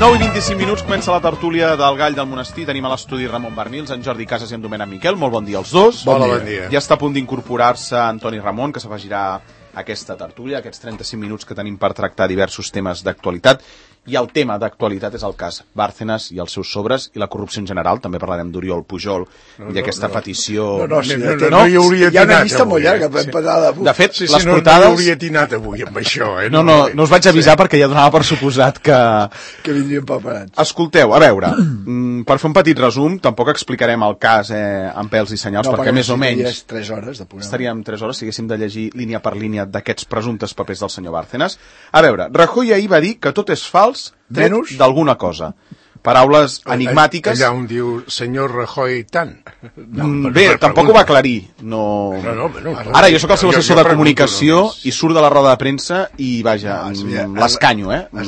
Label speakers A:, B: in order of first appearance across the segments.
A: 9:25, comença la tertúlia del Gall del Monestir. Tenim a l'estudi Ramon Bernils, en Jordi Casas i en Domènec Miquel. Molt bon dia als dos.
B: Bon dia.
A: Ja està a punt d'incorporar-se Antoni Ramon, que s'afegirà a aquesta tertúlia, aquests 35 minuts que tenim per tractar diversos temes d'actualitat. I el tema d'actualitat és el cas Bárcenas i els seus sobres i la corrupció en general. També parlarem d'Oriol Pujol i aquesta petició...
B: No hi hauria
C: hi ha una
B: tinat
C: llista molt llarga.
A: De fet,
B: Sí,
A: les
B: no
A: portades...
B: hi hauria tinat avui amb això, eh?
A: No us vaig avisar perquè ja donava per suposat que...
C: Que vindrien preparats.
A: Escolteu, a veure, per fer un petit resum, tampoc explicarem el cas amb pèls i senyals, perquè més o menys...
C: 3 hores de programa.
A: Estaríem 3 hores si haguéssim de llegir línia per línia d'aquests presumptes papers del senyor Bárcenas. A veure, Rajoy ahir va dir que tot és fals, menys d'alguna cosa. Paraules enigmàtiques.
B: Allà on diu senyor Rajoy tant.
A: Bé, tampoc ho va aclarir. No. Ara, jo sóc el seu assessor de comunicació i surt de la roda de premsa i, vaja, l'escanyo,
C: Es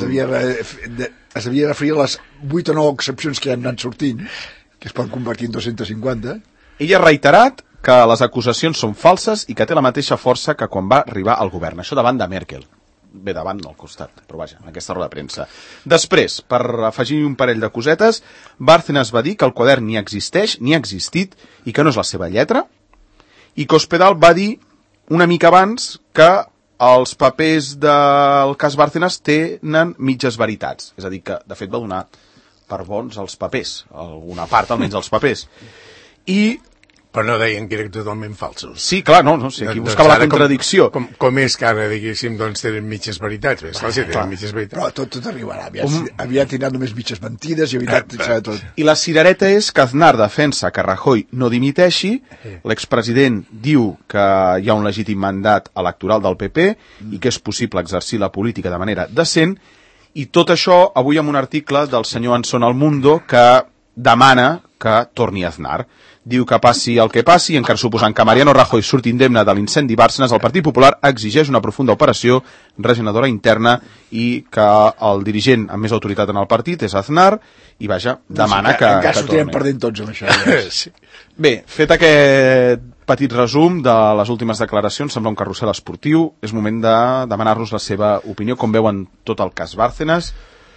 C: devia referir a les 8 o 9 excepcions que ja han anat sortint, que es poden convertir en 250.
A: Ell ha reiterat que les acusacions són falses i que té la mateixa força que quan va arribar al govern. Això davant de Merkel. Bé, davant, al costat, però vaja, en aquesta roda de premsa. Després, per afegir un parell de cosetes, Bárcenas va dir que el quadern ni existeix, ni ha existit, i que no és la seva lletra, i Cospedal va dir una mica abans que els papers del cas Bárcenas tenen mitges veritats. És a dir, que de fet va donar per bons els papers, alguna part almenys dels papers. I...
B: Però no deien que eren totalment falsos.
A: Sí, clar, no sé, aquí buscava la contradicció.
B: Com és que ara, diguéssim, doncs tenen mitges veritats? Bé, esclar, si tenen mitges veritats.
C: Però tot arribarà. Havia tinat només mitges mentides i tot.
A: I la cirereta és que Aznar defensa que Rajoy no dimiteixi, l'expresident diu que hi ha un legítim mandat electoral del PP i que és possible exercir la política de manera decent, i tot això avui amb un article del senyor Anson al Mundo que demana que torni Aznar. Diu que passi el que passi, encara suposant que Mariano Rajoy surti indemne de l'incendi Bárcenas, el Partit Popular exigeix una profunda operació regeneradora interna i que el dirigent amb més autoritat en el partit és Aznar i, vaja, demana que
C: sortirem perdent tots amb això.
A: Sí. Bé, fet aquest petit resum de les últimes declaracions, sembla un carrusel esportiu, és moment de demanar-los la seva opinió, com veuen tot el cas Bárcenas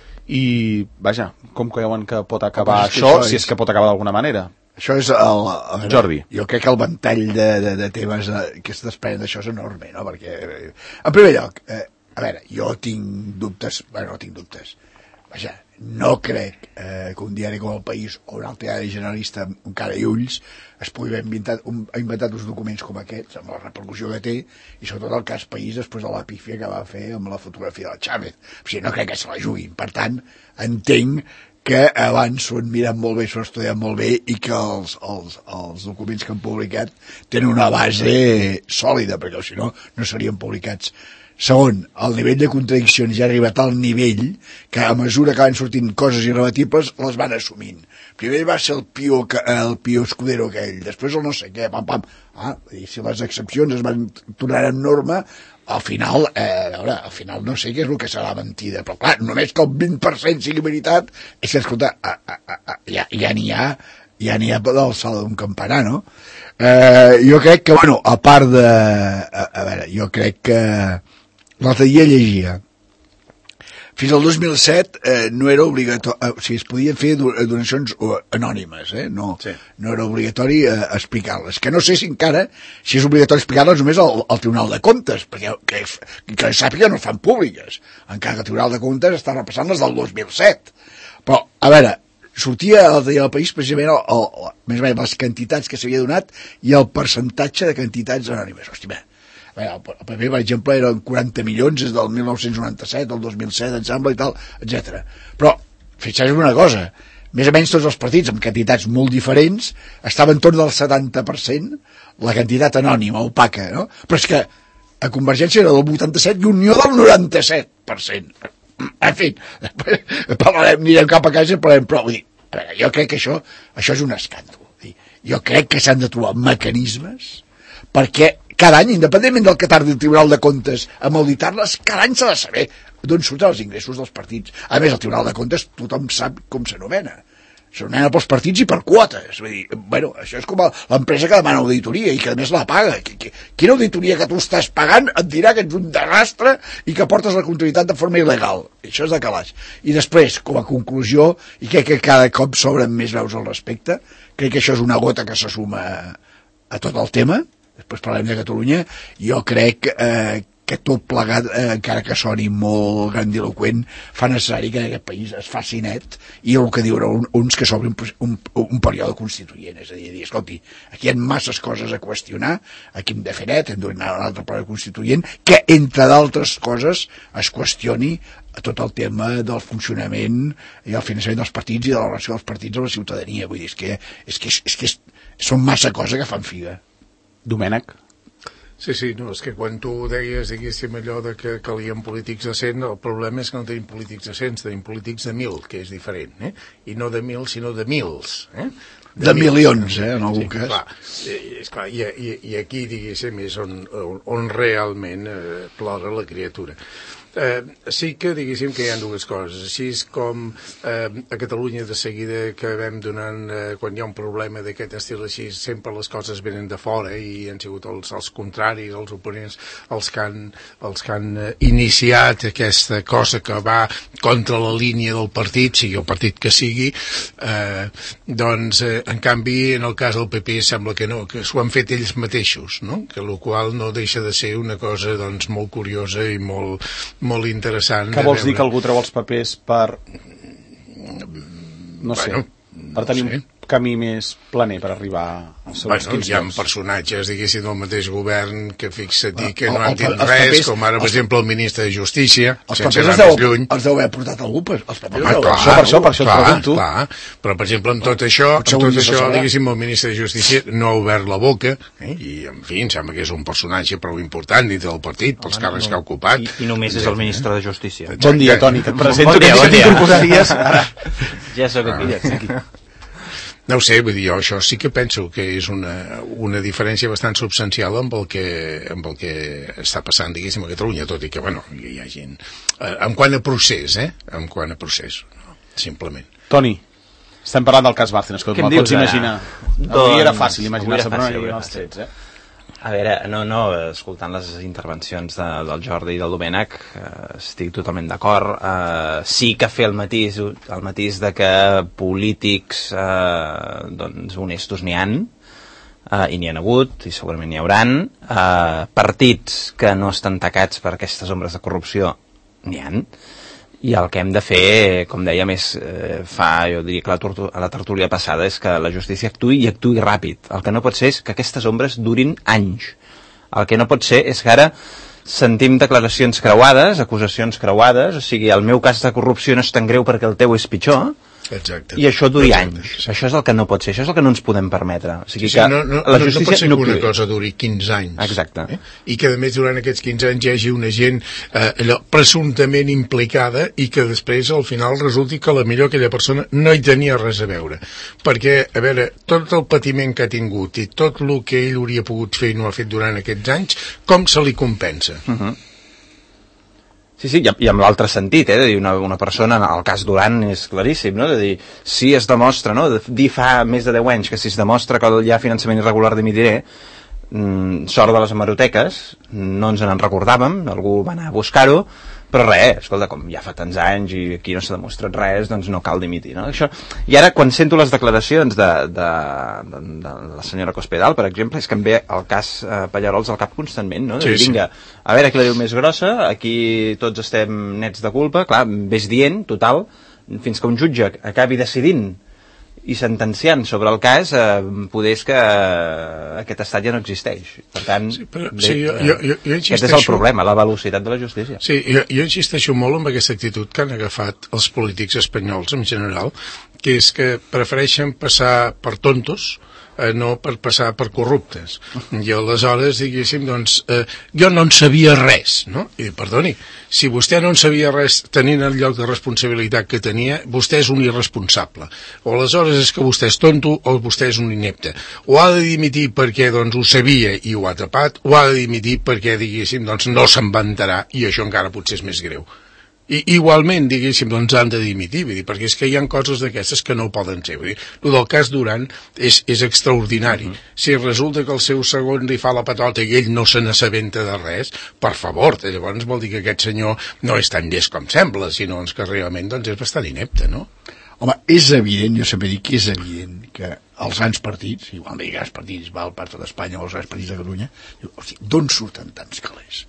A: i, vaja, com creuen que pot acabar això, si és que pot acabar d'alguna manera.
C: Això és
A: Jordi.
C: Jo crec que el ventall de temes que es desprenen d'això és enorme, no? Perquè, en primer lloc, a veure, jo tinc dubtes, vaja, no crec que un diari com El País o un altre diari generalista amb cara i ulls es pugui haver inventat uns documents com aquests, amb la repercussió que té, i sobretot el cas País després de la pífia que va fer amb la fotografia del Chávez. O sigui, no crec que se la juguin. Per tant, entenc que abans s'ho han mirat molt bé, s'ho han estudiat molt bé i que els documents que han publicat tenen una base sòlida, perquè si no, no serien publicats. Segon, el nivell de contradiccions ja ha arribat al nivell que a mesura que van sortint coses irrebatibles les van assumint. Primer va ser el Pío Escudero aquell, després el no sé què, pam. I si les excepcions es van tornar en norma, al final, al final no sé què és el que serà mentida, però clar, només que el 20% sigui veritat, és que, escolta, ja n'hi ha per l'alçada d'un campanar, no? Jo crec que, bueno, a part de... A veure, jo crec que l'altre dia llegia. Fins al 2007 no era obligatori, o sigui, es podien fer donacions anònimes, no era obligatori explicar-les. Que no sé si encara, si és obligatori explicar-les només al Tribunal de Comptes, perquè que sàpiga no es fan públiques, encara que el Tribunal de Comptes està repassant les del 2007. Però, a veure, sortia al País precisament més o menys les quantitats que s'havia donat i el percentatge de quantitats anònimes. Hòstia, el paper, per exemple, eren 40 milions des del 1997, del 2007, em sembla, i tal, etc. Però, fixeu-vos una cosa, més o menys tots els partits, amb quantitats molt diferents, estaven entorn del 70%, la quantitat anònima, opaca, no? Però és que a Convergència era del 87% i Unió del 97%. En fi, anirem cap a casa i parlarem, però, vull dir, a veure, jo crec que això és un escàndol. Jo crec que s'han de trobar mecanismes perquè cada any, independentment del que tardi el Tribunal de Comptes a auditar-les, cada any s'ha de saber d'on surten els ingressos dels partits. A més, el Tribunal de Comptes tothom sap com s'anomena. s'anomena pels partits i per quotes. Vull dir, bueno, això és com l'empresa que demana auditoria i que a més la paga. Quina auditoria que tu estàs pagant et dirà que ets un desastre i que portes la comptabilitat de forma il·legal? Això és de calaix. I després, com a conclusió, i crec que cada cop s'obren més veus al respecte, crec que això és una gota que se suma a tot el tema. Després parlem de Catalunya. Jo crec que tot plegat, encara que soni molt grandiloquent, fa necessari que en aquest país es faci net i el que diuen uns que s'obri un període constituent, és a dir, escolti, aquí hi ha masses coses a qüestionar, aquí hem de fer net, hem d'anar a un altre període constituent, que entre d'altres coses es qüestioni tot el tema del funcionament i el finançament dels partits i de la relació dels partits amb la ciutadania. Vull dir, és que són massa coses que fan figa.
A: Domènec?
B: Sí, no, és que quan tu deies, diguéssim, allò de que calien polítics de 100, el problema és que no tenim polítics de 100, tenim polítics de 1.000, que és diferent, I no de 1.000, sinó de mils,
C: De milions, en algun cas.
B: Clar, i aquí, diguéssim, és on realment plora la criatura. Sí que, diguéssim, que hi ha dues coses. Així és com a Catalunya de seguida que vam donant, quan hi ha un problema d'aquest estil així, sempre les coses venen de fora i han sigut els contraris, els oponents, els que han iniciat aquesta cosa que va contra la línia del partit, sigui el partit que sigui, doncs, en canvi, en el cas del PP sembla que no, que s'ho han fet ells mateixos, no? Que el qual no deixa de ser una cosa, doncs, molt curiosa i molt interessant.
A: Què vols dir, que algú treu els papers per... no sé, per tenir un camí més planer per arribar als seus 15
B: hi ha personatges, diguéssim, del mateix govern que fixa't dir que no han dit res, com ara, per exemple, el ministre de Justícia, sense anar més lluny.
C: Els deu haver portat algú, per
A: això et pregunto.
B: Clar, però, per exemple, amb tot això, diguéssim, el ministre de Justícia no ha obert la boca, i, en fi, em sembla que és un personatge prou important dintre del partit, pels càrrecs que ha ocupat.
D: I només és el ministre de Justícia.
A: Bon dia, Toni, que et presento, que t'incorporaries ara.
D: Ja sóc aquí.
B: No ho sé, vull dir, jo això sí que penso que és una diferència bastant substancial amb el que està passant, diguéssim, a Catalunya, tot i que, bueno, hi ha gent... En quant a procés, no? Simplement.
A: Toni, estem parlant del cas Bárcenas, que me'l pots imaginar. Avui era fàcil imaginar-se, però no hi havia els trets,
D: A veure, escoltant les intervencions del Jordi i del Domènec, estic totalment d'acord. Sí que fer el matís de que polítics doncs honestos n'hi han, i n'hi ha hagut, i segurament n'hi hauran. Partits que no estan tacats per aquestes ombres de corrupció n'hi han. I el que hem de fer, com dèiem, és jo diria que a la tertúlia passada, és que la justícia actuï i actuï ràpid. El que no pot ser és que aquestes ombres durin anys. El que no pot ser és que ara sentim declaracions creuades, acusacions creuades, o sigui, el meu cas de corrupció no és tan greu perquè el teu és pitjor,
B: exacte.
D: I això duri anys. Això és el que no pot ser, això és el que no ens podem permetre. O sigui que
B: no pot ser que una cosa duri 15 anys.
D: Exacte.
B: I que a més durant aquests 15 anys hi hagi una gent presumptament implicada i que després al final resulti que millor aquella persona no hi tenia res a veure. Perquè, a veure, tot el patiment que ha tingut i tot el que ell hauria pogut fer i no ha fet durant aquests anys, com se li compensa?
D: Sí, i amb l'altre sentit, de dir, una persona, en el cas Duran és claríssim, no? De dir, si es demostra, no? De dir fa més de 10 anys que si es demostra que hi ha finançament irregular dimitiré, sort de les hemeroteques, no ens en recordàvem, algú va anar a buscar-ho, però res, escolta, com ja fa tants anys i aquí no s'ha demostrat res, doncs no cal dimitir, no? Això... I ara, quan sento les declaracions de la senyora Cospedal, per exemple, és que em ve el cas Pallarols al cap constantment, no? De dir, vinga, a veure qui la diu més grossa, aquí tots estem nets de culpa, clar, vés dient, total, fins que un jutge acabi decidint i sentenciant sobre el cas, poder és que aquest estat ja no existeix. Per tant, aquest és el problema, la velocitat de la justícia.
B: Sí, jo insisteixo molt en aquesta actitud que han agafat els polítics espanyols en general, que és que prefereixen passar per tontos no per passar per corruptes. I aleshores, diguéssim, doncs, jo no en sabia res, no? I perdoni, si vostè no en sabia res tenint el lloc de responsabilitat que tenia, vostè és un irresponsable. O aleshores és que vostè és tonto o vostè és un inepte. O ha de dimitir perquè, doncs, ho sabia i ho ha tapat, o ha de dimitir perquè, diguéssim, doncs, no se'n vantarà i això encara potser és més greu. I igualment, diguéssim, doncs han de dimitir, vull dir, perquè és que hi ha coses d'aquestes que no poden ser. Vull dir, el del cas Duran és extraordinari. Si resulta que el seu segon li fa la patota i ell no se n'assabenta de res, per favor, llavors vol dir que aquest senyor no és tan llest com sembla, sinó que realment doncs, és bastant inepte, no?
C: Home, és evident, jo sempre dic que és evident que els grans partits, igual de grans partits, val per tot Espanya o els grans partits de Catalunya, hosti, d'on surten tants calés?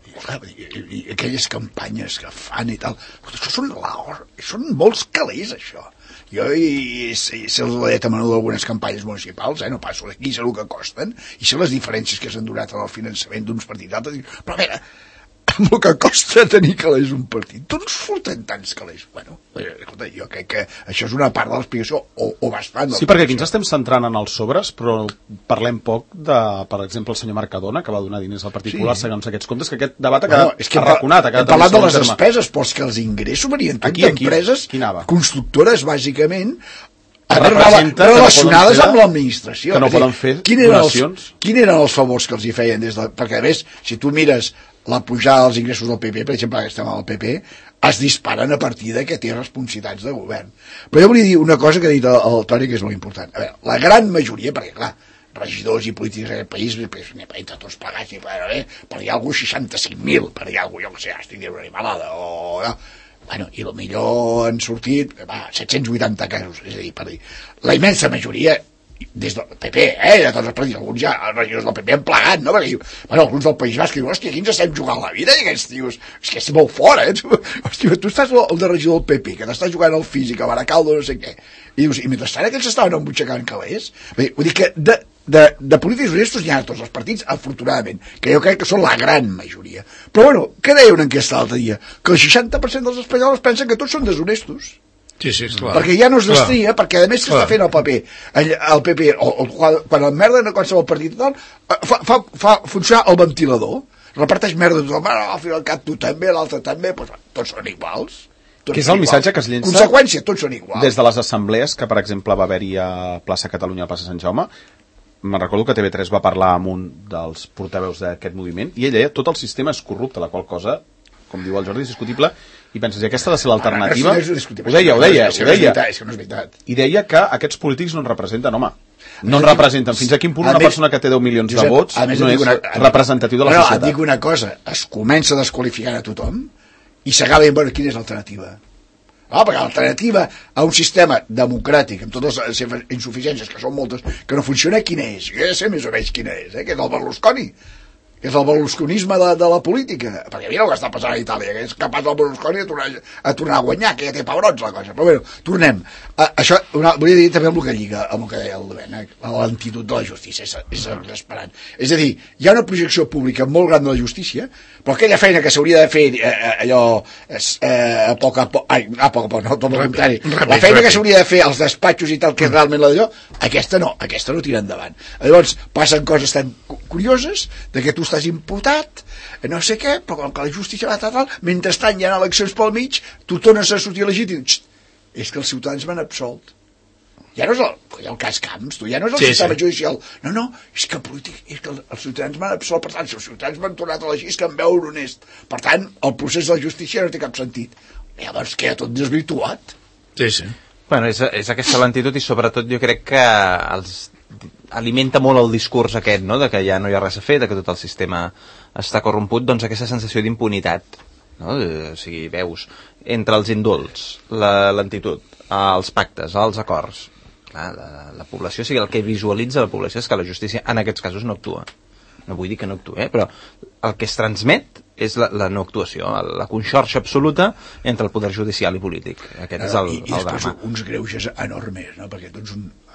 C: I aquelles campanyes que fan i tal, això són molts calés, això. Jo sé la lletra menú d'algunes campanyes municipals, no passo d'aquí, sé el que costen, i sé les diferències que s'han donat en el finançament d'uns partits d'altres, però a veure, amb el que costa tenir calés un partit, d'on surten tants calés? Bueno, escolta, jo crec que això és una part de l'explicació, o bastant.
A: Sí, perquè aquí ens estem centrant en els sobres, però parlem poc de, per exemple, el senyor Mercadona, que va donar diners al Partit Popular segons aquests comptes, que aquest debat ha arraconat.
C: Hem parlat de les despeses, però és que els ingressos venien tot d'empreses constructores, bàsicament, relacionades amb l'administració.
A: Que no poden fer donacions.
C: Quins eren els favors que els hi feien? Perquè, a més, si tu mires la pujada dels ingressos del PP, per exemple, que estem al PP, es disparen a partir de que té responsabilitats de govern. Però jo volia dir una cosa que ha dit el Toni, que és molt important. A veure, la gran majoria, perquè clar, regidors i polítics d'aquest país, entre tots plegats, per dir alguna cosa 65.000, per dir alguna cosa, jo que sé, estic dient una animalada, o no. Bueno, i potser han sortit 780 casos, és a dir, per dir, la immensa majoria des del PP, de tots els partits, alguns ja, els regidors del PP han plegat, no? Perquè, bueno, alguns del País Basc diuen, hòstia, aquí ens estem jugant la vida, i aquests tios, és que és molt fort, hòstia, tu estàs el de regidor del PP, que t'estàs jugant al físic, a Baracaldo, no sé què, i dius, i mentrestant aquells estaven embutxacant calés, vull dir que de polítics honestos n'hi ha a tots els partits, afortunadament, que jo crec que són la gran majoria. Però bueno, què deia una enquesta l'altre dia? Que el 60% dels espanyols pensen que tots són deshonestos.
B: Sí, esclar.
C: Perquè ja no es destria, perquè a més que està fent el PP, quan el merda no qualsevol partit tal, fa funcionar el ventilador, reparteix merda tothom, al final cap tu també, l'altre també, doncs tots són iguals.
A: Que és el missatge que es llença
C: conseqüència, tots són iguals.
A: Des de les assemblees que, per exemple, va haver-hi a Plaça Catalunya, a Plaça Sant Jaume. Me'n recordo que TV3 va parlar amb un dels portaveus d'aquest moviment i ell deia tot el sistema és corrupte, la qual cosa, com diu el Jordi, és discutible, i penses, i aquesta ha de ser l'alternativa? Ho deia.
C: És que no és veritat.
A: I deia que aquests polítics no en representen, home. No en representen. Fins a quin punt una persona que té 10 milions de vots no és representatiu de la societat?
C: Et dic una cosa, es comença desqualificant a tothom i s'acaba dient, bueno, quina és l'alternativa? Perquè l'alternativa a un sistema democràtic amb totes les insuficiències, que són moltes, que no funciona, quina és? Jo ja sé més o menys quina és, que és el Berlusconi, que és el berlusconisme de la política, perquè mira el que està passant a Itàlia, que és capaç del Berlusconi a tornar a guanyar, que ja té pebrots la cosa. Però bé, tornem. Això, volia dir també amb el que lliga, amb el que deia el Domènec, l'antídot de la justícia, és desesperant. És a dir, hi ha una projecció pública molt gran de la justícia, però aquella feina que s'hauria de fer allò a poc a poc, no, tot el contrari, la feina que s'hauria de fer als despatxos i tal, que és realment la d'allò, aquesta no tira endavant. Llavors passen coses tan curioses de que tu estàs imputat, no sé què, però com que la justícia va tal, mentrestant hi ha eleccions pel mig, tu tornes a sortir elegit i dius, és que els ciutadans m'han absolt. Ja no és el cas Camps, ja no és el sistema judicial. No, és que els ciutadans m'han absolt, per tant, si els ciutadans m'han tornat a elegir, és que em veuen honest. Per tant, el procés de la justícia no té cap sentit. Llavors queda tot desvirtuat.
B: Sí.
D: Bueno, és aquesta lentitud i sobretot jo crec que alimenta molt el discurs aquest, no?, de que ja no hi ha res a fer, de que tot el sistema està corromput, doncs aquesta sensació d'impunitat, no? O sigui, veus, entre els indults, la lentitud, els pactes, els acords, la població, o sigui, el que visualitza la població és que la justícia en aquests casos no actua. No vull dir que no actuï, però el que es transmet és la no actuació, la conxorxa absoluta entre el poder judicial i polític. Aquest és el drama.
C: I després uns greuges enormes, no? Perquè tu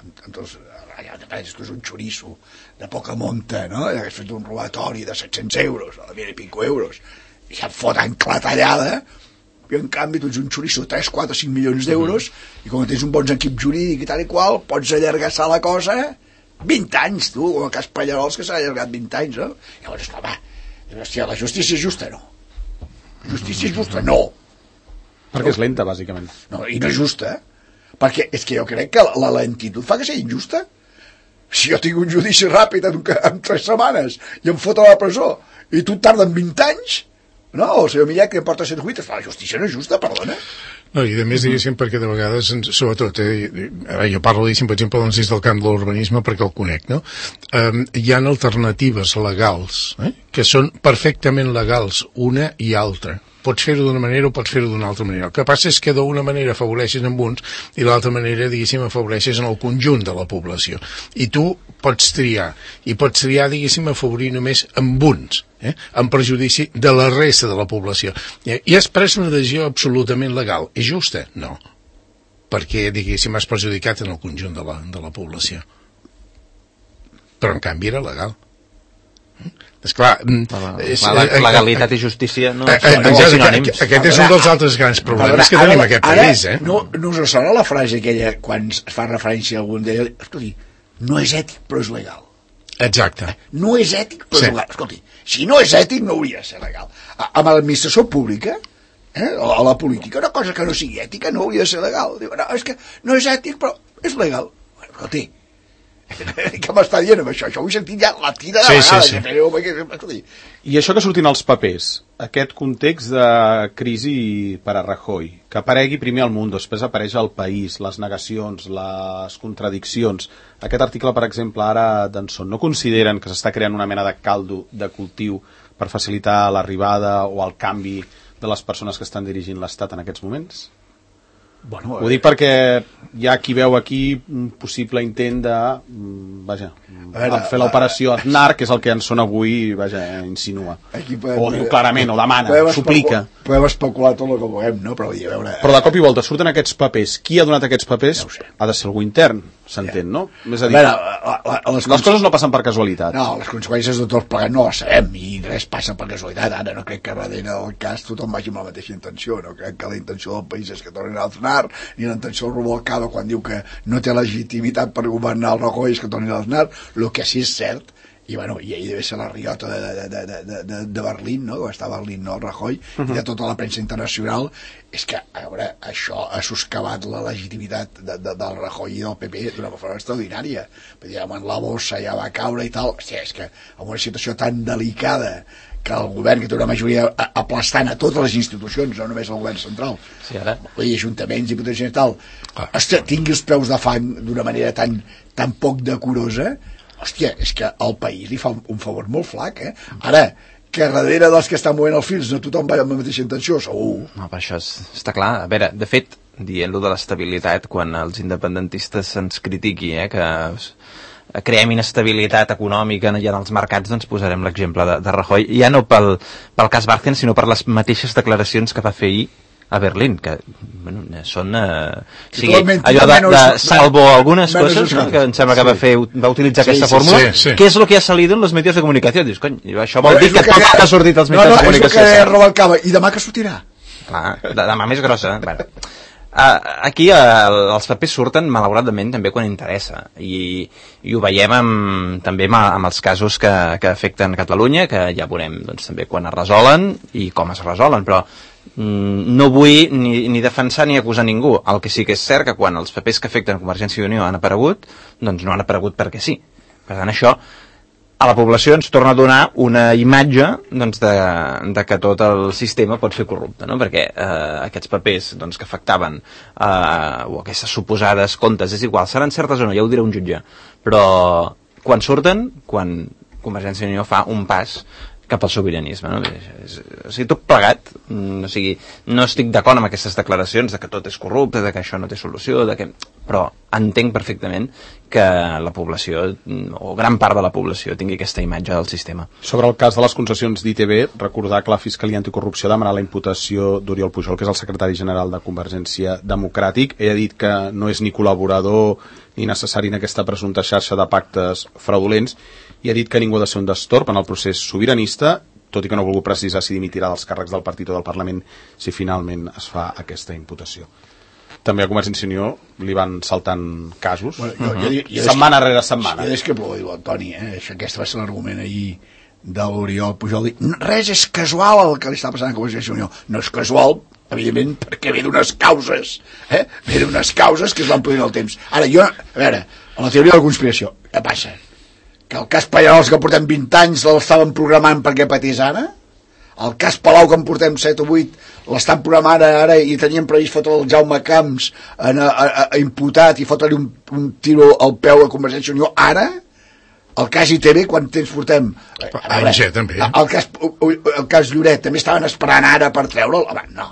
C: és un xoriço de poca monta, no? Has fet un robatori de 700 euros, o de 1.000 i pico euros, i et foten clatellada, i en canvi tu ets un xoriço de 3, 4, 5 milions d'euros, i com que tens un bon equip jurídic i tal i qual, pots allargassar la cosa 20 anys, tu, com el cas Pallarols, que s'ha allargat 20 anys, no? Llavors, hòstia, la justícia és justa, no. La justícia és justa, no.
A: Perquè és lenta, bàsicament.
C: No, i no és justa, perquè és que jo crec que la lentitud fa que sigui injusta. Si jo tinc un judici ràpid en 3 setmanes i em foten a la presó i tu tarden 20 anys, no? O el senyor Millet que porta 100 tuites, la justícia no és justa, perdona.
B: No, i a més, diguéssim, perquè de vegades, sobretot, jo parlo, diguéssim, per exemple, doncs, des del camp de l'urbanisme perquè el conec, no? Hi ha alternatives legals, que són perfectament legals, una i altra. Pots fer-ho d'una manera o pots fer-ho d'una altra manera. El que passa és que d'una manera afavoreixes amb uns i l'altra manera, diguéssim, afavoreixes en el conjunt de la població. I tu pots triar. I pots triar, diguéssim, afavorir només amb uns, en perjudici de la resta de la població. I has pres una decisió absolutament legal. És justa? No. Perquè, diguéssim, has perjudicat en el conjunt de la població. Però, en canvi, era legal. Esclar,
D: legalitat i justícia no
B: són sinònims. Aquest és un dels altres grans problemes que tenim aquest país.
C: No us sona la frase aquella quan es fa referència a algun d'ell? Escolti, no és ètic però és legal.
B: Exacte.
C: No és ètic però és legal. Escolti, si no és ètic no hauria de ser legal. Amb l'administració pública, a la política, una cosa que no sigui ètica no hauria de ser legal. Diu, no, és que no és ètic però és legal. Escolti, què m'està dient amb això? Això ho he sentit ja la tira de vegades.
B: Sí.
A: I això que surtin els papers, aquest context de crisi per a Rajoy, que aparegui primer al Mundo, després apareix al País, les negacions, les contradiccions. Aquest article, per exemple, ara d'Anson, no consideren que s'està creant una mena de caldo de cultiu per facilitar l'arribada o el canvi de les persones que estan dirigint l'Estat en aquests moments?
C: Bueno,
A: ho dic perquè hi ha qui veu aquí un possible intent de fer l'operació Aznar, que és el que Anson avui insinua o diu clarament, o demana, suplica.
C: Podem especular tot el que vulguem, no? Però
A: de cop i volta surten aquests papers. Qui ha donat aquests papers? Ha de ser algú intern, s'entén, no? És a dir, les coses no passen per casualitat.
C: No, les conseqüències de tots plegats no les sabem i res passa per casualitat. Ara no crec que darrere del cas tothom vagi amb la mateixa intenció. No crec que la intenció del país és que tornin a Aznar, ni la intenció del Rubalcaba quan diu que no té legitimitat per governar el Rajoy és que tornin a Aznar. El que sí és cert, i bueno, i ell deve ser la riota de Berlín, no? Que està a Berlín, no, el Rajoy, i de tota la premsa internacional, és que, a veure, això ha soscavat la legitimitat del Rajoy i del PP d'una forma extraordinària. Vull dir, la bossa ja va caure i tal. Hòstia, és que en una situació tan delicada que el govern, que té una majoria aplastant a totes les institucions, no només el govern central,
D: sí, ara.
C: Ajuntaments, diputacions i tal, hòstia, tingui els peus de fang d'una manera tan poc decorosa, hòstia, és que el país li fa un favor molt flac, Ara, que darrere dels que estan movent els fils no tothom va amb la mateixa intenció, segur.
D: No, però això està clar. A veure, de fet, dient-lo de l'estabilitat, quan els independentistes se'ns critiqui, que creem inestabilitat econòmica i en els mercats, doncs posarem l'exemple de Rajoy, ja no pel cas Bárcenas, sinó per les mateixes declaracions que va fer ahir a Berlín, que bueno, són allò de salvo algunes coses, no? Que em sembla que va utilitzar aquesta fórmula, que és el que ha salido en los medios de comunicació. Dius, cony, això vol dir que tot el que ha sortit als mitjans de comunicació.
C: No, és el que Rubalcaba, i demà que sortirà?
D: Clar, demà més grossa. Bueno, aquí els papers surten malauradament també quan interessa i ho veiem també amb els casos que afecten Catalunya, que ja veurem doncs, també quan es resolen i com es resolen, però no vull ni defensar ni acusar ningú. El que sí que és cert que quan els papers que afecten Convergència i Unió han aparegut, doncs no han aparegut perquè sí. Per tant, això a la població ens torna a donar una imatge doncs, de que tot el sistema pot ser corrupte, no? Perquè aquests papers doncs, que afectaven o aquestes suposades comptes, és igual, seran certes o no, ja ho dirà un jutge, però quan surten, quan Convergència i Unió fa un pas cap al sobiranisme, no? O sigui, tot plegat, o sigui, no estic d'acord amb aquestes declaracions de que tot és corrupte, de que això no té solució, però entenc perfectament que la població, o gran part de la població, tingui aquesta imatge del sistema.
A: Sobre el cas de les concessions d'ITV, recordar que la Fiscalia Anticorrupció demanarà la imputació d'Oriol Pujol, que és el secretari general de Convergència Democràtic. Ell ha dit que no és ni col·laborador ni necessari en aquesta presumpta xarxa de pactes fraudulents, i ha dit que ningú ha de ser un destorb en el procés sobiranista, tot i que no ha volgut precisar si dimitirà dels càrrecs del partit o del Parlament si finalment es fa aquesta imputació. També a Convergència i Unió li van saltant casos, setmana rere setmana.
C: Jo des que plou, diu Antoni, aquest va ser l'argument ahir de l'Oriol Pujol, res és casual el que li està passant a Convergència i Unió. No és casual, evidentment, perquè ve d'unes causes, ve d'unes causes que es van produir en el temps. Ara, jo, a veure, a la teoria de la conspiració, què passa? Que el cas Pallarols, que portem 20 anys, l'estaven programant perquè patís ara? el cas Palau, que en portem 7 o 8, l'estan programant ara i tenien previst fotre el Jaume Camps a imputat i fotre-li un tiro al peu a Convergència i Unió. Ara, el cas ITV, quan temps portem?
B: També.
C: El cas Lloret, també estaven esperant ara per treure'l? Home, no,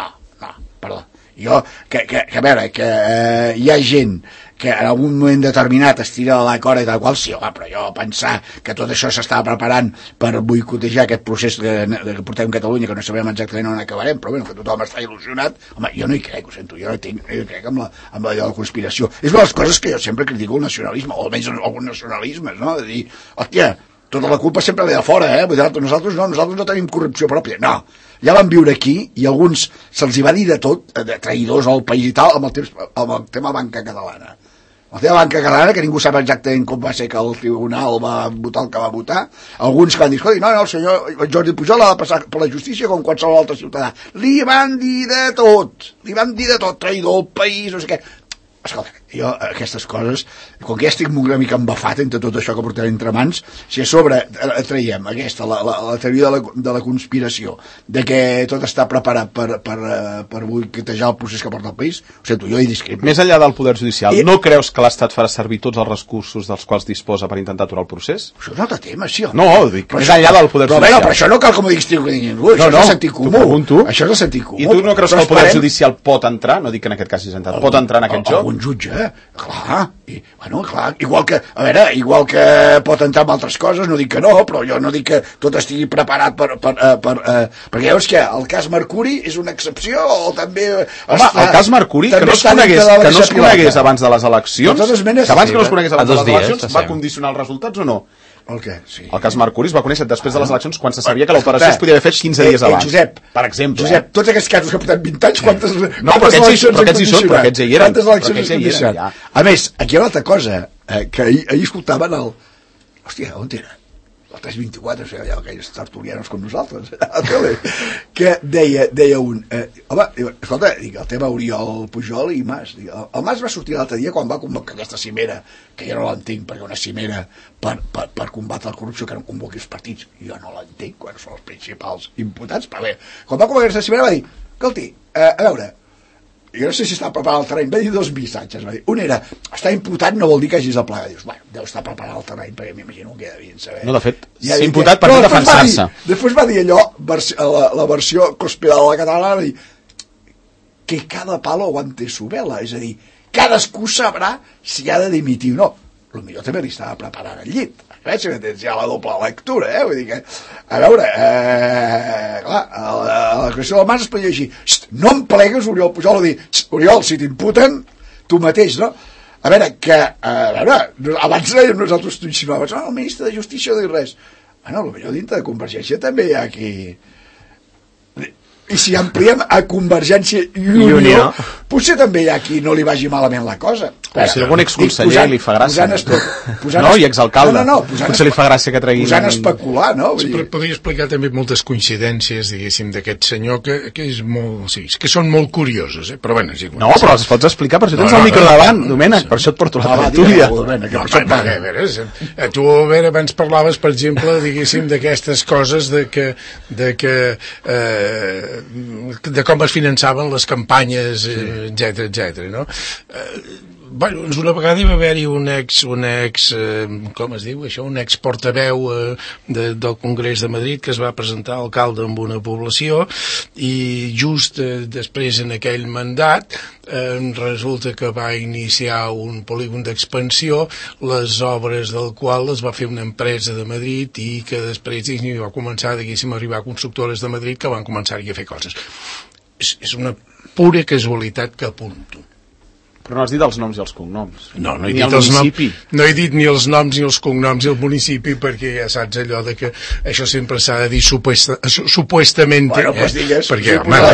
C: perdó. Jo, que a veure, que hi ha gent que en algun moment determinat es tira de la corda i tal qual, sí, home, però jo pensar que tot això s'estava preparant per boicotejar aquest procés que portem a Catalunya, que no sabem exactament on acabarem, però bueno, que tothom està il·lusionat, home, jo no hi crec, ho sento, jo no crec amb la de la conspiració. És una de les coses que jo sempre critico el nacionalisme, o almenys alguns nacionalismes, no? De dir, hòstia, tota la culpa sempre ve de fora, nosaltres no tenim corrupció pròpia, no. Ja van viure aquí i alguns se'ls hi va dir de tot, de traïdors al país i tal, amb el tema banca catalana. El tema banca catalana, que ningú sap exactament com va ser que el tribunal va votar el que va votar. Alguns que van dir, escolta, no, el senyor Jordi Pujol ha de passar per la justícia com qualsevol altre ciutadà. Li van dir de tot, traïdor al país, no sé què. Escolta, jo aquestes coses, com que ja estic una mica embafat entre tot això que portem entre mans, si a sobre traiem aquesta, la teoria de la conspiració, de que tot està preparat per boicotejar el procés que porta el país, ho sento, jo hi discrepo.
A: Més enllà del Poder Judicial, no creus que l'Estat farà servir tots els recursos dels quals disposa per intentar aturar el procés?
C: Això és un altre tema, sí.
A: No, dic, més enllà del Poder Judicial.
C: Però això no cal que m'ho diguis tu, això és el sentit comú. Això és el sentit comú.
A: I tu no creus que el Poder Judicial pot entrar, no dic que en aquest cas hagi entrat, pot entrar en aquest joc?
C: Un jutge, clar, igual que pot entrar en altres coses, no dic que no, però jo no dic que tot estigui preparat perquè llavors que el cas Mercuri és una excepció o també...
A: Home, el cas Mercuri, que no es conegués abans de les eleccions, que abans que no es conegués abans de les eleccions, va condicionar els resultats o no?
C: El què? Sí.
A: El cas Mercuri es va conèixer després de les eleccions quan se sabia que l'operació es podia haver fet 15 dies abans.
C: Josep,
A: per exemple.
C: Josep, tots aquests casos que portem 20 anys, quantes
A: eleccions han condicionat? Però aquests hi eren.
C: Quantes eleccions han condicionat? A més, aquí hi ha una altra cosa, que ahir escoltaven hòstia, on era? El 324, o sigui, aquells tertulianos com nosaltres, a la tele, que deia un... home, escolta, el tema Oriol Pujol i Mas. El Mas va sortir l'altre dia quan va convocar aquesta cimera, que jo no l'entenc, perquè una cimera per combatre la corrupció que no convoqui els partits, jo no l'entenc, quan són els principals imputats, però bé, quan va convocar aquesta cimera va dir, escolti, a veure, jo no sé si està preparant el terreny, va dir 2 missatges, va dir, un era, està imputat no vol dir que hagis de plegar, dius, bueno, deu estar preparant el terreny, perquè m'imagino que queda bien saber.
A: No, de fet, s'ha imputat per defensar-se.
C: Després va dir allò, la versió cospirada de la catalana, va dir, que cada palo aguante su vela, és a dir, cadascú sabrà si ha de dimitir o no. Potser també li estava preparant el llit. Veig que tens ja la doble lectura, vull dir que... A veure, clar, a la creació del Mas es podia dir així, no em plegues, Oriol Pujol, o dir, Oriol, si t'imputen, tu mateix, no? A veure, abans nosaltres t'ho insinuaves, el ministre de Justícia no diu res. Bueno, potser dintre de Convergència també hi ha aquí... I si ampliem a Convergència i Unió, potser també hi ha qui no li vagi malament la cosa.
A: Però si algun exconseller li fa gràcia. No, i exalcalde. Potser li fa gràcia que treguin...
C: Posant a especular, no?
B: Sí, però podria explicar també moltes coincidències, diguéssim, d'aquest senyor que és molt... Sí, que són molt curiosos, però bueno...
A: No, però els pots explicar, per això tens el micro davant, Domènec, per això et porto la tertúlia.
B: Tu, a veure, abans parlaves, per exemple, diguéssim, d'aquestes coses de com es finançaven les campanyes, etc, no? Bueno, una vegada hi va haver-hi un ex com es diu això, un ex portaveu del Congrés de Madrid que es va presentar alcalde en una població i just després en aquell mandat resulta que va iniciar un polígon d'expansió, les obres del qual les va fer una empresa de Madrid i que després va començar, diguéssim, a arribar constructores de Madrid que van començar-hi a fer coses. És una pura casualitat que apunto.
A: Però no has dit els noms i els cognoms.
B: No he dit els noms, no he dit ni els noms ni els cognoms i el municipi, perquè ja saps allò de que això sempre s'ha de dir supuestament.
C: Bueno, pues digues.
B: Perquè,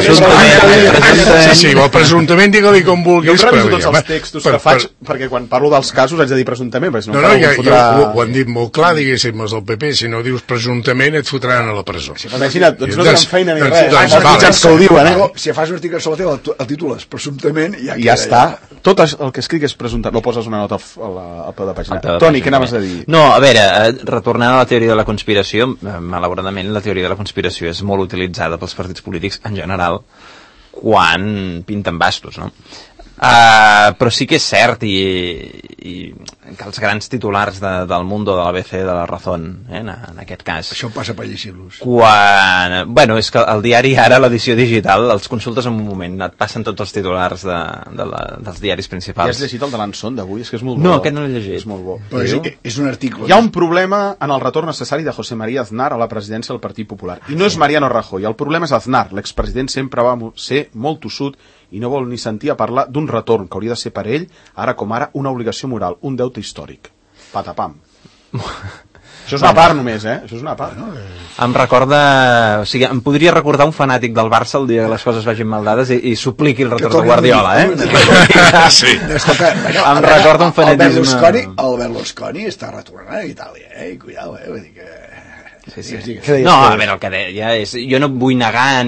B: presumptament digue-li com vulguis.
A: Jo reviso tots els textos que faig, perquè quan parlo dels casos haig de dir presumptament.
B: Ho han dit molt clar, diguéssim, els del PP, si no dius presumptament et fotran a la presó.
A: Imagina't, doncs no tenen feina ni res. Els mitjans que ho diuen,
C: Si fas un article sobre el teva, el títol és presumptament i
A: ja està. tot el que escric és presumpte. No poses una nota al peu de pàgina.
D: peu de
A: Toni,
D: pàgina,
A: què anaves a dir?
D: No, a veure, retornant a la teoria de la conspiració, malauradament la teoria de la conspiració és molt utilitzada pels partits polítics en general quan pinten bastos, no? Però sí que és cert i que els grans titulars del Mundo, de l'ABC, de la Razón, en aquest cas,
C: Això passa per llegir-los.
D: bueno, és que el diari ara, l'edició digital, els consultes en un moment, et passen tots els titulars dels diaris
A: Ja
D: principals.
A: has llegit el de l'Anson d'avui? És que és molt bo.
D: No, aquest no l'he llegit.
A: És molt bo.
C: Però és un article.
A: Hi ha un problema en el retorn necessari de José María Aznar a la presidència del Partit Popular. I no és Mariano Rajoy, el problema és Aznar. L'expresident sempre va ser molt tossut i no vol ni sentir a parlar d'un retorn que hauria de ser per ell, ara com ara, una obligació moral, un deute històric. Patapam. Això és una part només, Això és una part.
D: Em recorda... O sigui, em podria recordar un fanàtic del Barça el dia que les coses vagin mal dades i supliqui el retorn de Guardiola,
B: Sí.
D: Em recorda un fanatisme...
C: El Berlusconi està retornant a Itàlia, i cuidao, vull dir que...
D: Sí. No, a veure, el que deia és... Jo no vull negar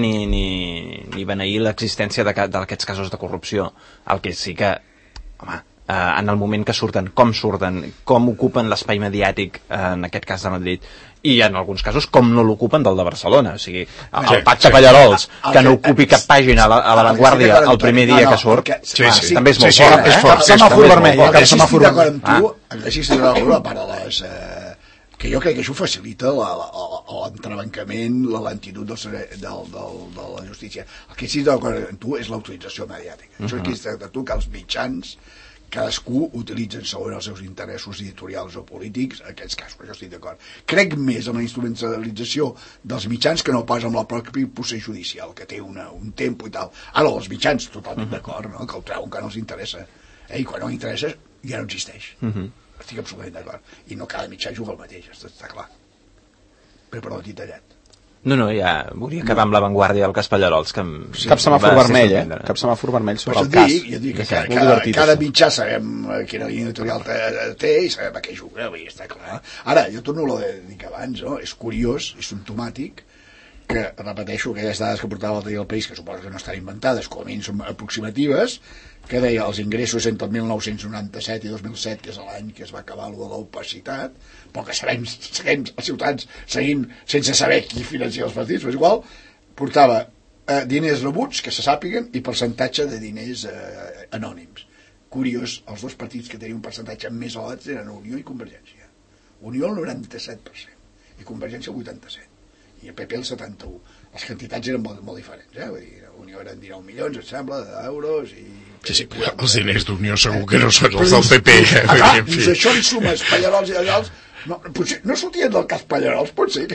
D: ni beneir l'existència d'aquests casos de corrupció. El que sí que... Home, en el moment que surten, com ocupen l'espai mediàtic, en aquest cas de Madrid, i en alguns casos com no l'ocupen del de Barcelona. O sigui, el pacte Pallarols, que no ocupi cap pàgina a la Vanguardia el primer dia que surt, també és molt fort.
A: Semàfor vermell.
C: Que estic d'acord amb tu, així s'ha d'acord a part de les... que jo crec que això facilita l'entrebancament, la lentitud de la justícia. El que sí d'acord amb tu és l'autorització mediàtica. Això aquí està de tu que els mitjans cadascú utilitzen segons els seus interessos editorials o polítics aquests casos, això estic d'acord. Crec més en la instrumentalització dels mitjans que no pas amb el propi procés judicial, que té un tempo i tal. Ara, els mitjans, totalment d'acord, no? Que el treuen que no els interessa. I quan no interessa, ja no existeix. Estic absolutament d'acord. I no cada mitjà juga el mateix, està clar. Però perdó, t'he tallat.
D: No, ja volia acabar amb la Vanguardia del cas Pallarols.
A: Cap semàfor vermell, Cap semàfor vermell sobre el cas.
C: Jo dic que cada mitjà sabem quina línia editorial té i sabem a què juga, està clar. Ara, jo torno a lo dic abans, no? És curiós, és simptomàtic, que repeteixo aquelles dades que portava l'altre dia al País, que suposo que no estan inventades, com a mínim són aproximatives, que deia els ingressos entre el 1997 i 2007, que és l'any que es va acabar l'opacitat, però que seguim els ciutadans seguint sense saber qui financia els partits, però és igual, portava diners rebuts, que se sàpiguen, i percentatge de diners anònims. Curiós, els dos partits que tenien un percentatge més elevat eren Unió i Convergència. Unió el 97% i Convergència el 87%. I el PP el 71%. Les quantitats eren molt diferents, Vull dir, Unió eren 19 milions, em sembla, d'euros i...
B: Sí, els diners d'Unió segur que no són els del PP.
C: Doncs això li sumes Pallarols i Pallarols, no sortien del cas Pallarols, pot ser.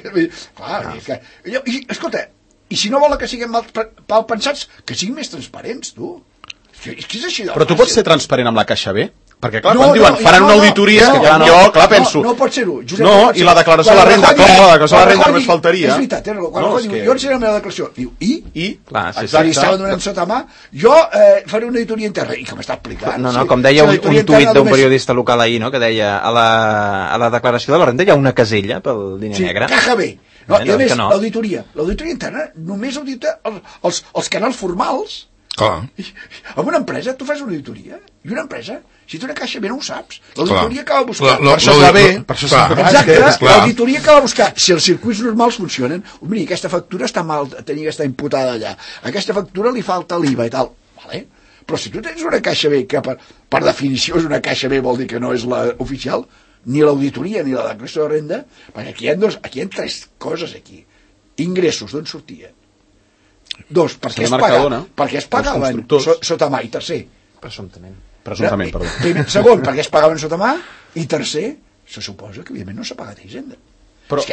C: Escolta, i si no volen que siguin mal pensats, que siguin més transparents, tu. És que és així de
A: Però tu pots ser transparent amb la Caixa B? Perquè, clar,
C: No,
A: quan diuen, faran una auditoria, jo, clar, penso...
C: No pot ser-ho.
A: No, i la declaració de la renda, com la declaració de la renda només faltaria.
C: És veritat, quan Rajoy diu, jo ensenyaré la meva declaració, diu, i?
D: Clar, sí,
C: Si li estaven donant sota mà, jo faré una auditoria interna, i que m'està explicant.
D: No, com deia un tuit d'un periodista local ahir, no?, que deia a la declaració de la renda hi ha una casella pel diner negre.
C: Sí, caja B. No, i a més,
D: no.
C: l'auditoria interna només audita els canals formals.
B: Clar.
C: En una empresa, tu fas una auditoria, i una empresa, si tu una caixa bé no ho saps, l'auditoria acaba buscant.
A: Per això es va bé, per això
C: exacte, l'auditoria acaba buscar si els circuits normals funcionen. Mira, aquesta factura està mal, tenia que estar imputada allà, aquesta factura li falta l'IVA i tal, vale? Però si tu tens una caixa B que per definició és una caixa B, vol dir que no és l'oficial, ni l'auditoria ni la declaració de renda, perquè aquí hi ha tres coses aquí. Ingressos, d'on sortien? Dos, perquè es pagaven sota mà, i tercer,
D: Presumptament,
A: perdó.
C: Segon, perquè es pagaven sota mà, i tercer, se suposa que evidentment no s'ha pagat a Hisenda. Però,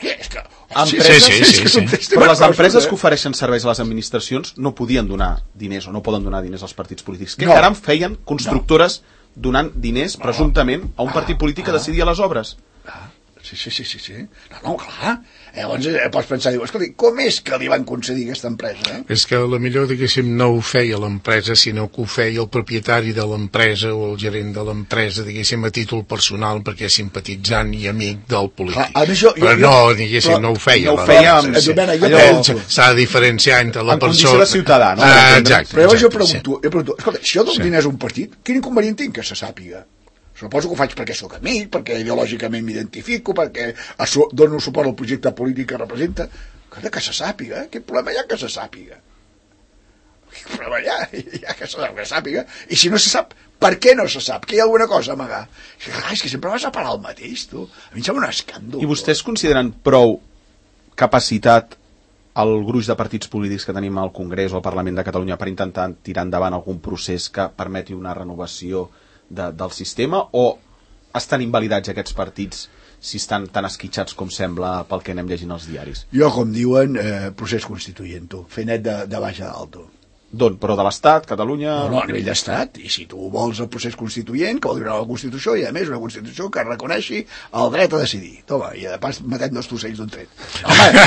A: però les empreses que ofereixen serveis a les administracions no podien donar diners o no poden donar diners als partits polítics. Què caram feien constructores donant diners, presumptament, a un partit polític que decidia les obres?
C: Sí. No, clar. Llavors pots pensar, diu, escolta, com és que li van concedir aquesta empresa?
B: És que a la millor, diguéssim, no ho feia l'empresa, sinó que ho feia el propietari de l'empresa o el gerent de l'empresa, diguéssim, a títol personal, perquè és simpatitzant i amic del polític. Però no, diguéssim, no ho feia.
A: No ho feia
B: s'ha de diferenciar entre la persona...
A: En condició de ciutadà, no?
B: Exacte.
C: Però llavors jo pregunto, escolta, si jo dono diners a un partit, quin inconvenient tinc que se sàpiga? Suposo que ho faig perquè sóc amic, perquè ideològicament m'identifico, perquè dono suport al projecte polític que representa. Que se sàpiga, quin problema hi ha que se sàpiga? Quin problema hi ha que se sàpiga? I si no se sap, per què no se sap? Que hi ha alguna cosa a amagar? És que sempre vas a parar el mateix, tu. A mi em sembla un escàndol.
A: I vostès consideren prou capacitat el gruix de partits polítics que tenim al Congrés o al Parlament de Catalunya per intentar tirar endavant algun procés que permeti una renovació del sistema, o estan invalidats aquests partits si estan tan esquitxats com sembla pel que anem llegint als diaris?
C: Jo, com diuen, procés constituent, tu, fer net de baix a dalt, tu.
A: D'on? Però de l'Estat, Catalunya...
C: No, a nivell d'Estat, i si tu vols el procés constituent, que vol dir una Constitució, i a més una Constitució que reconeixi el dret a decidir. Toma, i de pas matem dos tocells d'un tret. Home,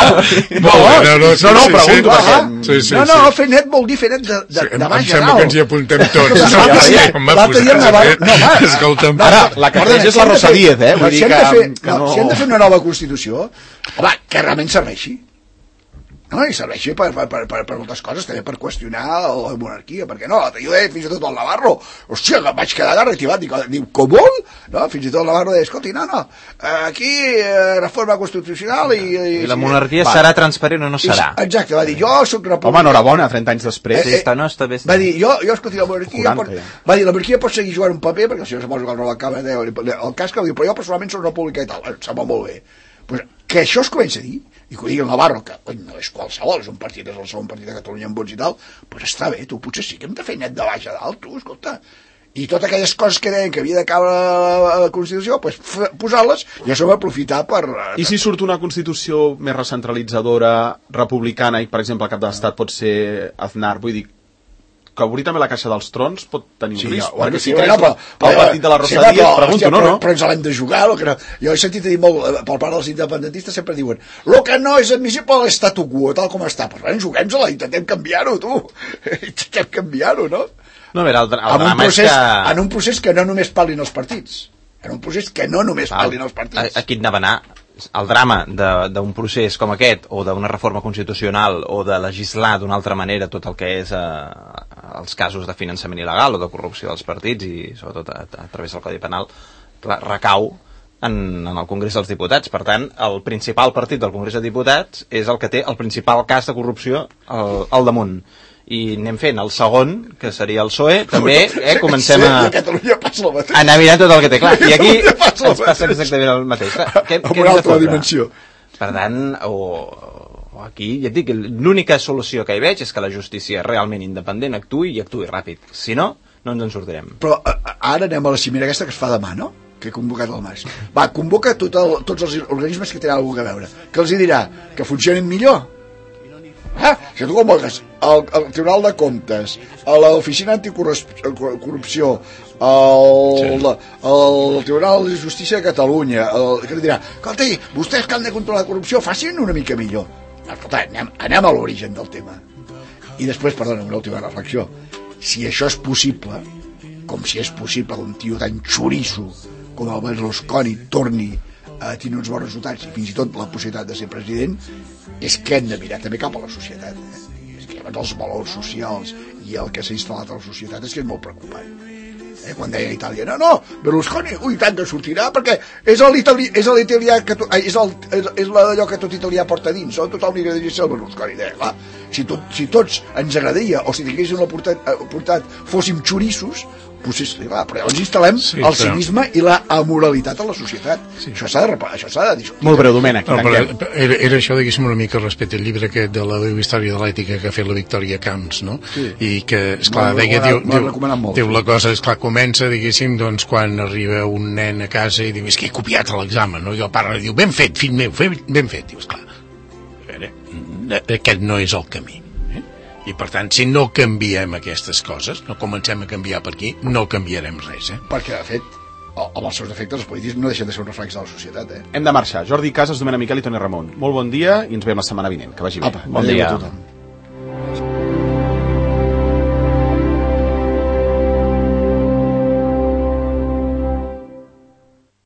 A: no, pregunto perquè...
C: No, fer net vol dir fer net de baix a dalt.
B: Em sembla que ens hi apuntem tots.
C: L'altre dia
B: Escolta'm,
A: ara, la que és la Rosa Díez, vull dir que no...
C: Si hem de fer una nova Constitució, home, que realment serveixi. No, i serveixi per moltes coses, també per qüestionar la monarquia, perquè no, jo deia fins i tot el Navarro, hòstia, que vaig quedar reactivat, diu, com vol? No, fins i tot el Navarro deia, escolti, no, aquí reforma constitucional i
D: la monarquia serà transparent o no serà?
C: Exacte, va dir, jo soc republicà.
A: Home, enhorabona, 30 anys després.
D: Està bé.
C: Va dir, jo escolti, la monarquia va dir, la monarquia pot seguir jugant un paper, perquè el senyor suposo que no l'acaba de el cas que diu, però jo personalment soc republicà i tal, sembla molt bé. Pues, que això es comença a dir, i que ho digui el Navarro, que no és qualsevol, és un partit, és el segon partit de Catalunya amb vots i tal, doncs està bé, tu, potser sí que hem de fer net de baix a dalt, tu, escolta. I totes aquelles coses que deien que havia de caure la Constitució, doncs posar-les i això va aprofitar per...
A: I si surt una Constitució més recentralitzadora, republicana, i per exemple el cap de l'Estat pot ser Aznar, vull dir, que obrir també la caixa dels trons pot tenir un risc.
C: Bueno,
A: si creus el partit de la Rosa Díez, pregunto, no?
C: Però ens l'hem de jugar. Jo he sentit a dir molt, per part dels independentistes sempre diuen lo que no és admissible l'estatu quo, tal com està. Però bueno, juguem-se-la, intentem canviar-ho, tu. Intentem canviar-ho, no?
D: No, a veure, el drama és que...
C: En un procés que no només parlin els partits. En un procés que no només parlin els partits.
D: Aquí anava a anar. El drama d'un procés com aquest, o d'una reforma constitucional, o de legislar d'una altra manera tot el que és els casos de finançament il·legal o de corrupció dels partits, i sobretot a través del Codi Penal, recau en el Congrés dels Diputats. Per tant, el principal partit del Congrés dels Diputats és el que té el principal cas de corrupció al damunt. I anem fent el segon, que seria el PSOE, també comencem a anar mirant tot el que té. Clar, i aquí ens passa exactament el mateix.
C: Amb una altra dimensió.
D: Per tant, o aquí, ja et dic, l'única solució que hi veig és que la justícia realment independent actuï i actuï ràpid. Si no, no ens en sortirem.
C: Però ara anem a la cimera aquesta que es fa demà, no? Que he convocat el Mas. Va, convoca tots els organismes que tenen alguna cosa a veure. Que els hi dirà? Que funcionin millor? Si tu convoques el Tribunal de Comptes, l'Oficina Anticorrupció, el Tribunal de Justícia de Catalunya, que dirà, escolta, vostès que han de controlar la corrupció, facin una mica millor. Escolta, anem a l'origen del tema. I després, perdona, una última reflexió. Si això és possible, com si és possible que un tio tan xoriço com el Berlusconi torni a tenir uns bons resultats i fins i tot la possibilitat de ser president, és que hem de mirar també cap a la societat. És que els valors socials i el que s'ha instal·lat a la societat és que és molt preocupant. Quan deia a Itàlia, no, Berlusconi, tant que sortirà, perquè és l'italià que és allò que tot italià porta dins, tothom li agradaria ser el Berlusconi. Deia, clar, si tots ens agradaria, o si tinguéssim l'oportunitat fóssim xoriços, clar, però llavors instal·lem el cinisme i la amoralitat a la societat. Això s'ha de discutir.
A: Molt breu, Domènec.
B: Era això, diguéssim, una mica respecte al llibre aquest de la història de l'ètica que ha fet la Victòria Camps, no? I que, esclar, diu la cosa, esclar, comença, diguéssim, doncs, quan arriba un nen a casa i diu, és que he copiat a l'examen, no? I el pare diu, ben fet, fill meu, ben fet. Dius, clar, a veure, aquest no és el camí. I per tant, si no canviem aquestes coses, no comencem a canviar per aquí, no canviarem res.
C: Perquè, de fet, amb els seus defectes, els polítics no deixen de ser un reflex de la societat,
A: Hem de marxar. Jordi Casas, Domènec Miquel i Toni Ramon. Molt bon dia i ens veiem la setmana vinent. Que vagi bé.
C: Apa,
D: Bon dia.
C: a tothom.